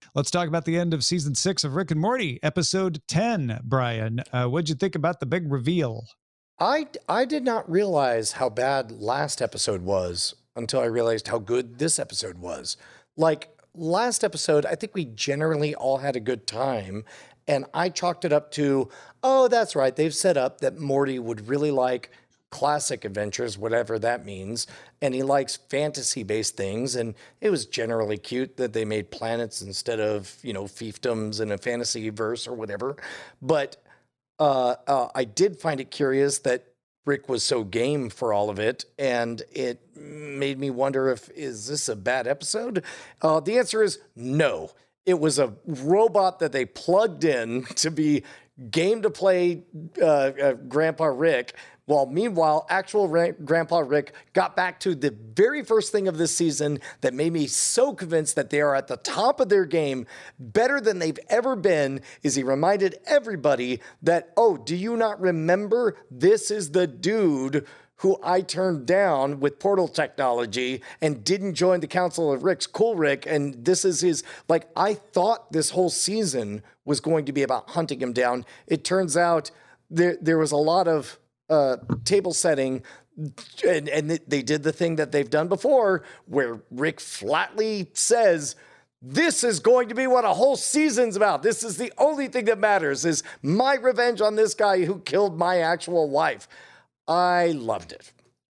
Let's talk about the end of season 6 of Rick and Morty, episode 10. Brian, what'd you think about the big reveal? I did not realize how bad last episode was until I realized how good this episode was. Like last episode, I think we generally all had a good time. And I chalked it up to, oh, that's right. They've set up that Morty would really like classic adventures, whatever that means. And he likes fantasy-based things. And it was generally cute that they made planets instead of, fiefdoms in a fantasy verse or whatever. But I did find it curious that Rick was so game for all of it. And it made me wonder is this a bad episode? The answer is no. It was a robot that they plugged in to be game to play Grandpa Rick, while meanwhile, actual Grandpa Rick got back to the very first thing of this season that made me so convinced that they are at the top of their game, better than they've ever been, is he reminded everybody that, oh, do you not remember? This is the dude who I turned down with portal technology and didn't join the Council of Ricks, Cool Rick, and this is his, I thought this whole season was going to be about hunting him down. It turns out there was a lot of table setting, and they did the thing that they've done before, where Rick flatly says, this is going to be what a whole season's about. This is the only thing that matters, is my revenge on this guy who killed my actual wife. I loved it.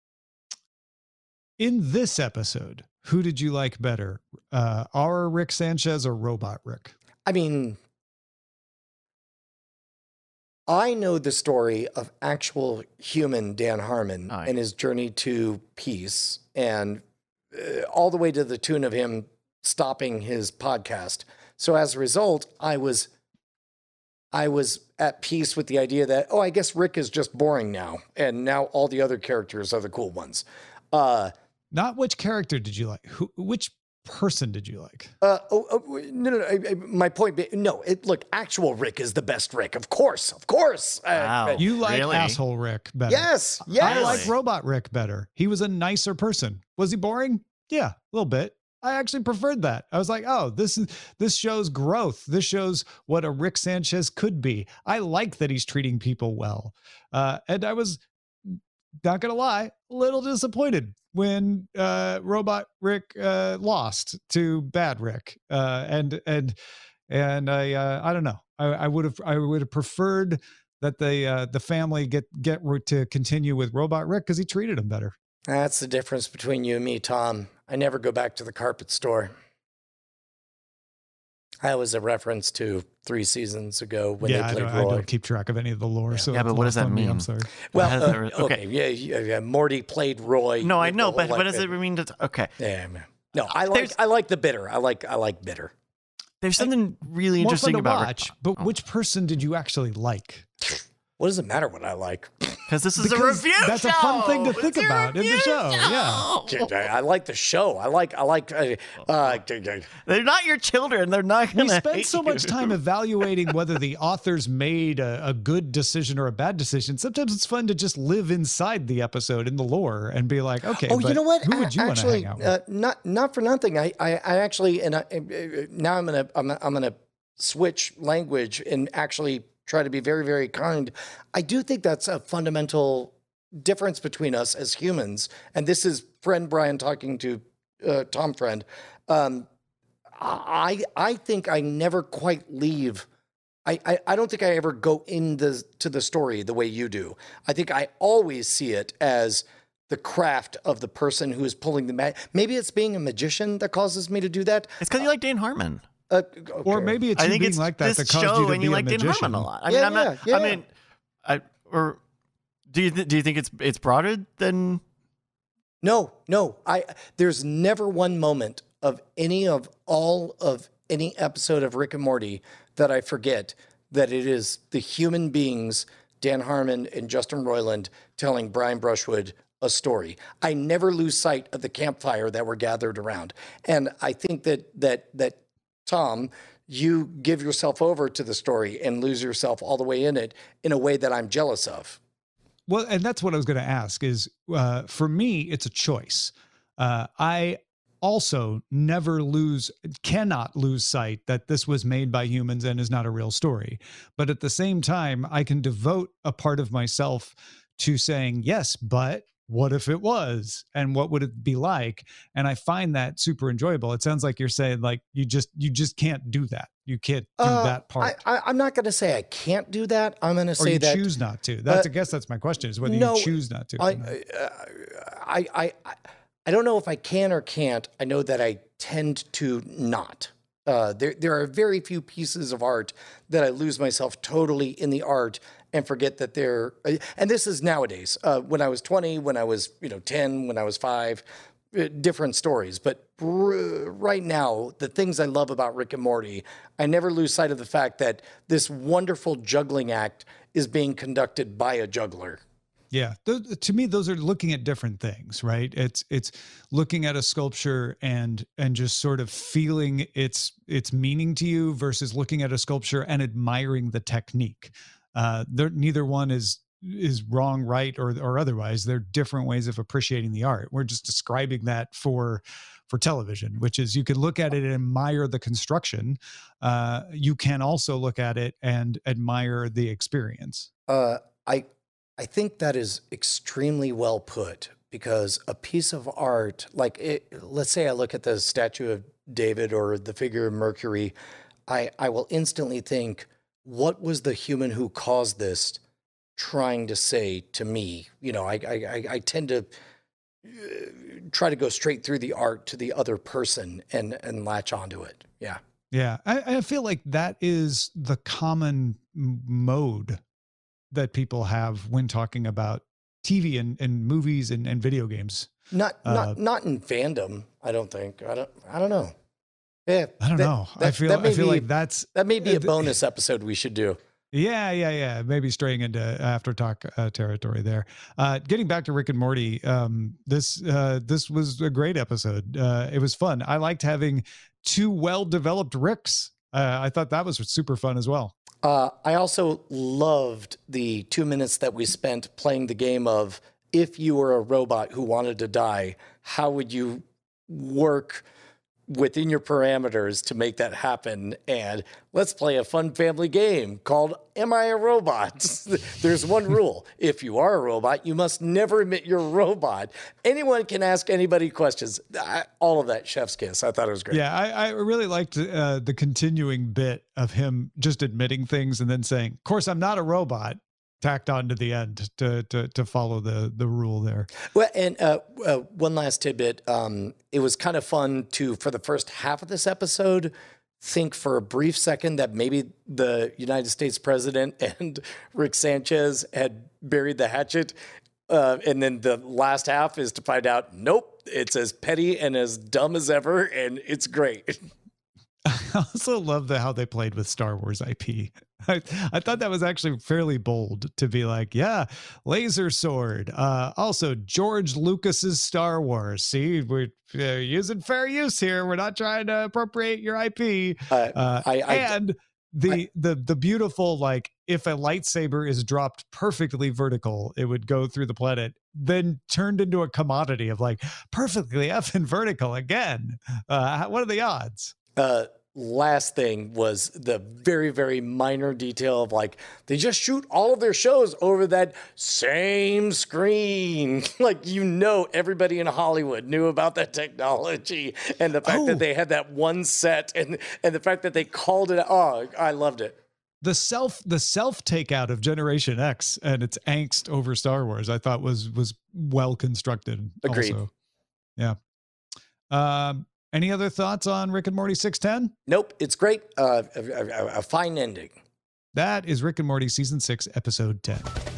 In this episode, who did you like better? Our Rick Sanchez or Robot Rick? I mean, I know the story of actual human Dan Harmon and his journey to peace, and all the way to the tune of him stopping his podcast. So as a result, I was at peace with the idea that, oh, I guess Rick is just boring now. And now all the other characters are the cool ones. Not which character did you like? Which person did you like? No. My point being, look, actual Rick is the best Rick. Of course. Wow. You like asshole Rick better. Yes. I like Robot Rick better. He was a nicer person. Was he boring? Yeah, a little bit. I actually preferred that. I was like, oh, this shows growth. This shows what a Rick Sanchez could be. I like that he's treating people well. And I was, not going to lie, a little disappointed when Robot Rick lost to Bad Rick. And I don't know. I would have preferred that the family get to continue with Robot Rick because he treated him better. That's the difference between you and me, Tom. I never go back to the carpet store. That was a reference to 3 seasons ago when they played Roy. I don't keep track of any of the lore. So but what does that mean? I'm sorry. Well, okay. Yeah. Morty played Roy. No, I know, but what does it mean? Okay. Yeah. No, I like the bitter. I like bitter. There's something really interesting about watch, but which person did you actually like? What does it matter what I like? Because this is a review show. That's a fun thing to think about in the show. Yeah. I like the show. I like. They're not your children. They're not going to. We spend so much time evaluating whether the authors made a good decision or a bad decision. Sometimes it's fun to just live inside the episode in the lore and be like, okay. Oh, you know what? Who would you want to hang out with? Not for nothing. I actually, now I'm gonna switch language and actually try to be very, very kind. I do think that's a fundamental difference between us as humans. And this is friend Brian talking to Tom Friend. I think I never quite leave. I don't think I ever go to the story the way you do. I think I always see it as the craft of the person who is pulling the magic. Maybe it's being a magician that causes me to do that. It's because you like Dan Harmon. Okay. Or maybe it's being like that caused you to be a magician. Dan Harmon a lot. Or do you think it's broader than? No. There's never one moment of any episode of Rick and Morty that I forget that it is the human beings, Dan Harmon and Justin Roiland, telling Brian Brushwood a story. I never lose sight of the campfire that we're gathered around, and I think that Tom, you give yourself over to the story and lose yourself all the way in it in a way that I'm jealous of. Well, and that's what I was going to ask is, for me, it's a choice. I also cannot lose sight that this was made by humans and is not a real story. But at the same time, I can devote a part of myself to saying, yes, but what if it was? And what would it be like? And I find that super enjoyable. It sounds like you're saying like you just can't do that. You can't do that part. I'm not going to say I can't do that. I'm going to say that choose not to. I guess that's my question: is whether you choose not to. I don't know if I can or can't. I know that I tend to not. There are very few pieces of art that I lose myself totally in the art and forget that they're, and this is nowadays, when I was 20, when I was, 10, when I was 5, different stories. But right now, the things I love about Rick and Morty, I never lose sight of the fact that this wonderful juggling act is being conducted by a juggler. Yeah. To me, those are looking at different things, right? It's looking at a sculpture and just sort of feeling its meaning to you versus looking at a sculpture and admiring the technique. Neither one is wrong, right, or otherwise. They're different ways of appreciating the art. We're just describing that for television, which is you can look at it and admire the construction. You can also look at it and admire the experience. I think that is extremely well put, because a piece of art, let's say I look at the statue of David or the figure of Mercury, I will instantly think, what was the human who caused this trying to say to me? I tend to try to go straight through the art to the other person and latch onto it. Yeah. Yeah. I feel like that is the common mode that people have when talking about TV and movies and video games. Not in fandom, I don't think. I don't know. Yeah, I don't know. I feel like that may be a bonus episode we should do. Yeah. Maybe straying into after talk territory there. Getting back to Rick and Morty, this was a great episode. It was fun. I liked having 2 well-developed Ricks. I thought that was super fun as well. I also loved the 2 minutes that we spent playing the game of, if you were a robot who wanted to die, how would you work within your parameters to make that happen? And let's play a fun family game called Am I a Robot? There's one rule. If you are a robot, you must never admit you're a robot. Anyone can ask anybody questions. All of that, chef's kiss. I thought it was great. Yeah, I really liked the continuing bit of him just admitting things and then saying, of course, I'm not a robot, tacked on to the end to follow the rule there. Well, and one last tidbit. It was kind of fun to, for the first half of this episode, think for a brief second that maybe the United States president and Rick Sanchez had buried the hatchet. And then the last half is to find out, nope, it's as petty and as dumb as ever. And it's great. I also love how they played with Star Wars IP. I thought that was actually fairly bold to be like, yeah, laser sword. Also, George Lucas's Star Wars. See, we're using fair use here. We're not trying to appropriate your IP. The beautiful, like, if a lightsaber is dropped perfectly vertical, it would go through the planet, then turned into a commodity of like perfectly effing vertical again. What are the odds? Last thing was the very, very minor detail of like, they just shoot all of their shows over that same screen. Like, everybody in Hollywood knew about that technology, and the fact that they had that one set and the fact that they called it. Oh, I loved it. The self takeout of Generation X and its angst over Star Wars, I thought was well constructed. Agreed. Also. Yeah. Any other thoughts on Rick and Morty 610? Nope. It's great. A fine ending. That is Rick and Morty Season 6, Episode 10.